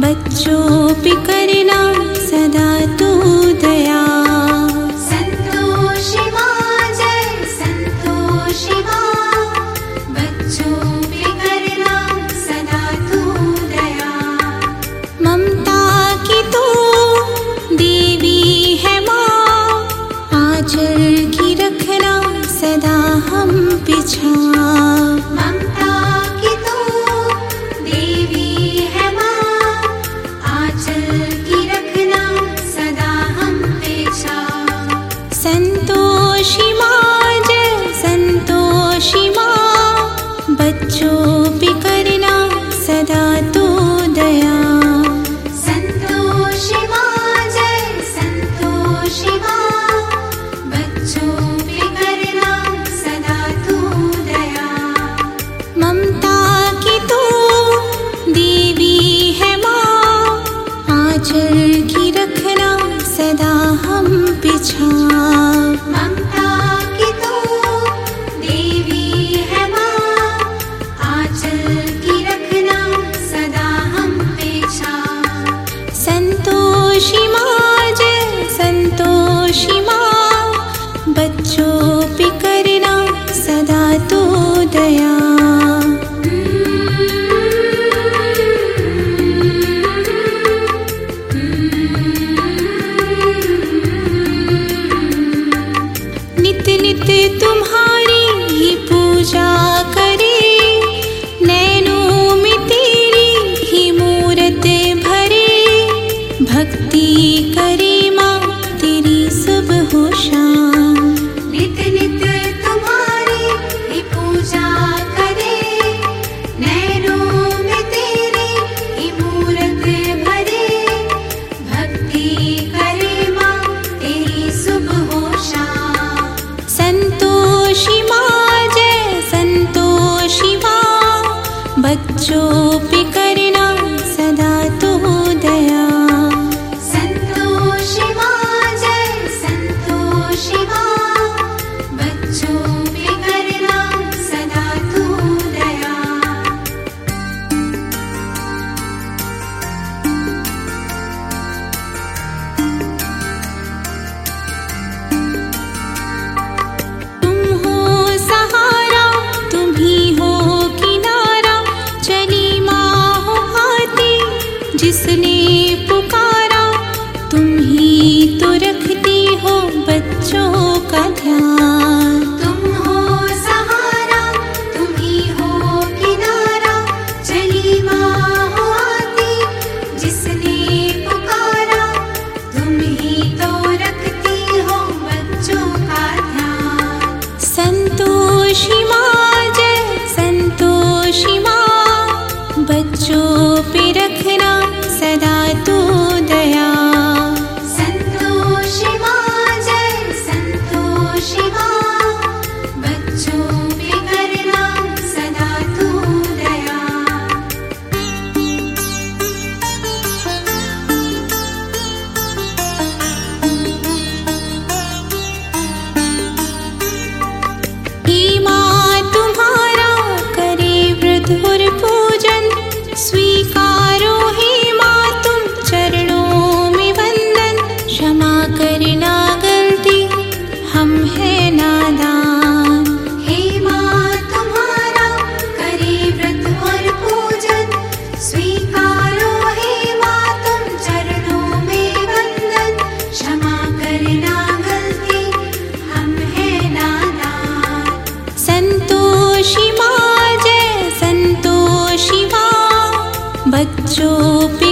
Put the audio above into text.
बच्चों पे करना सदा तू दया। संतोषी माँ जय संतोषी माँ, बच्चों पे करना सदा तू दया। ममता की तू देवी है माँ, आंचल की रखना सदा हम पे छाँव। ममता की तू देवी है माँ, आंचल की रखना सदा हम पे छाँव। संतोषी माँ जय संतोषी माँ, बच्चों पे करना सदा तू दया। संतोषी माँ जय संतोषी माँ, बच्चों पे करना सदा तू दया। ममता की तू देवी है माँ, आंचल की रखना सदा हम पे छाँव। ममता की तू देवी है माँ, आंचल की रखना सदा हम पे छाँव। संतोषी माँ जय संतोषी माँ, बच्चों पे करना सदा तू दया। नित नित तुम्हारी ही पूजा करे, नैनों में तेरी ही मूरत भरे। भक्ति करे माँ तेरी सुबह शाम। नित नित तुम्हारी ही पूजा करे, नैनों में तेरी ही मूरत भरे। भक्ति करे माँ तेरी सुबह शाम। संतोषी माँ जय संतोषी माँ, बच्चों पे करना सदा तू दया। संतोषी माँ जय संतोषी माँ, बच्चों पे करना सदा तू दया। तुम हो सहारा तुम ही हो किनारा, चली माँ हो आती जिसने पुकारा। तुम ही तो रखती हो बच्चों का ध्यान। तुम हो सहारा तुम ही हो किनारा, चली माँ हो आती जिसने पुकारा। तुम ही तो रखती हो बच्चों का ध्यान। संतोषी माँ जय संतोषी माँ, बच्चों पे रखना सदा तू दया। संतोषी माँ जय संतोषी माँ, बच्चों पे करना सदा तू दया। हे माँ तुम्हारा करे व्रत और पूजन, स्वीकारो हे माँ तुम चरणों में वंदन। क्षमा करना गलती हम है नादान। हे माँ तुम्हारा करे व्रत और पूजन, स्वीकारो हे माँ तुम चरणों में वंदन। क्षमा करना गलती हम है नादान। संतोषी माँ जय संतोषी माँ, बच्चों पे